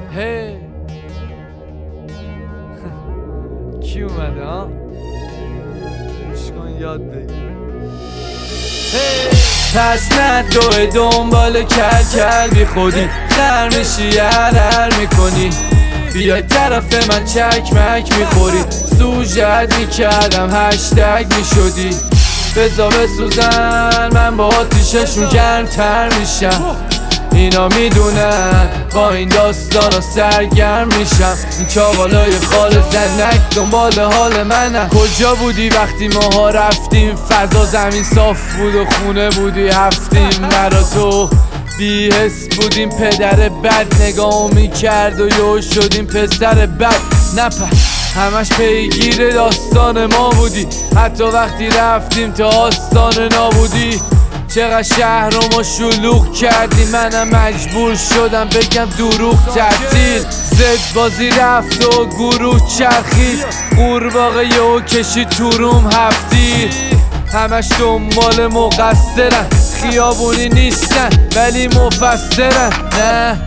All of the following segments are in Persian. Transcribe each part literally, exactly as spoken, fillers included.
هی کی اومده ها؟ گوش یاد بگیر. پس نه دوی دنبال کل کل بی خودی خر میشی هر میکنی بیای طرف من چکمک میخوری سوژت میکردم هشتگ میشدی بزا بسوزن من با آتیششون گرمتر میشم اینا میدونن با این داستانا سرگرم میشم این چاقالای خال زنک دنبال حال منن کجا بودی وقتی ماها رفتیم فضا زمین صاف بود و خونه بودی هفتیم مرا تو بی حس بودیم پدر بد نگاه میکرد و یو شدیم پسر بد نپه همش پیگیر داستان ما بودی حتی وقتی رفتیم تا آستان نابودی چقدر شهر رو ما شلوغ کردی منم مجبور شدم بگم دروغ تعطیل زد بازی رفت و گروه چرخید قورباغه یهو کشید تو روم هفتی همش دنبال مقصرن خیابونی نیستن ولی مفسرن نه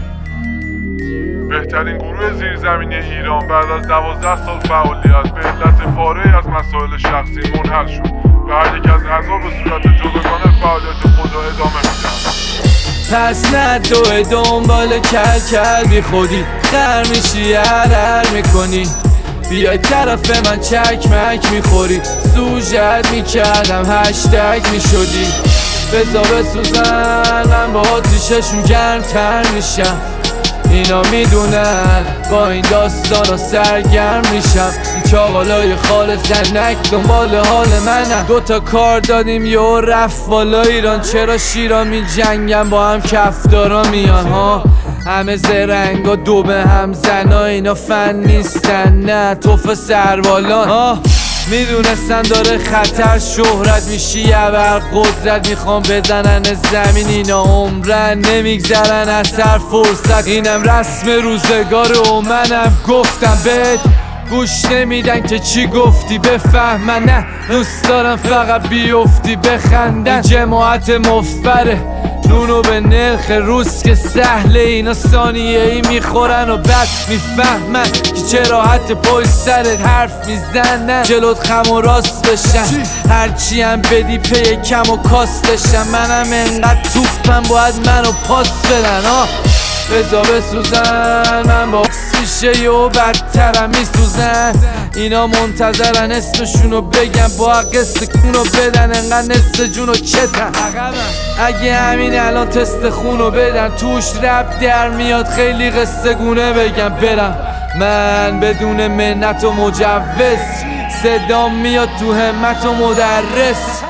بهترین گروه زیرزمینی ایران بعد از دوازده سال فعالیت به علت پاره‌ای از مسائل شخصی منحل شد و هر یک از اعضا به صورت جداگانه فعالیت خود را ادامه میدن. پس نه دوی دنبال کل کل بی خودی خر میشی هر هر میکنی بیای طرف من چکمک میخوری سوژت میکردم هشتگ میشدی بزا بسوزن من با آتیششون گرمتر میشم اینا میدونن با این داستانا سرگرم میشم این چاقالای خال زنک دنبال حال منم دوتا کار دادیم یه رفت والا ایران چرا شیرا می جنگم با هم کفدارا میان ها همه زرنگ و دو به هم زنا اینا فن نیستن نه توف سروالان ها میدونستن داره خطر شهرت میشی ابر قدرت میخوام بزنن زمین اینا عمرن نمیگذرن از هر فرصت اینم رسم روزگار و منم گفتم بهت گوش نمیدن که چی گفتی بفهمن نه دوست دارم فقط بیفتی بخندن این جماعت مفبره نونو به نرخ روز که سهله اینا ثانیه ای میخورن و بعد میفهمن که چرا حتی پای سرت حرف میزنن جلوت خم و راست بشن هرچی هم بدی پی کم و کاستشن منم انقدر توپم باید منو پاس بدن ها بزا بسوزن من با میشه و بدترم میسوزن اینا منتظرن اسمشونو بگم با قصه کونو بدن انقدر نصف جونو چتن اگه همین الان تست خونو بدن توش رب در میاد خیلی قصه گونه بگم برم من بدون منت و مجوز صدام میاد تو همت و مدرس